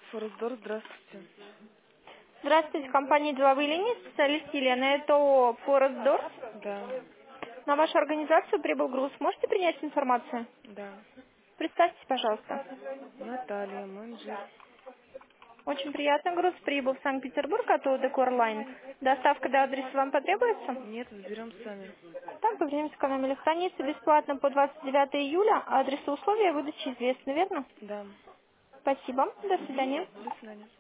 Форсдор, здравствуйте. Здравствуйте, компания «Деловые линии», специалист Елена, это ООО «Форсдор». Да, На вашу организацию прибыл груз. Можете принять информацию? да. Представьтесь, пожалуйста. Наталья, менеджер. Очень приятно. Груз прибыл в Санкт-Петербург от ООО «Декор Лайн». Доставка до адреса вам потребуется? Нет, заберем сами. Так, по времени сэкономили. Хранится бесплатно по 29 июля, а адреса условия выдачи известны, верно? Да. Спасибо. До Угу. свидания. До свидания.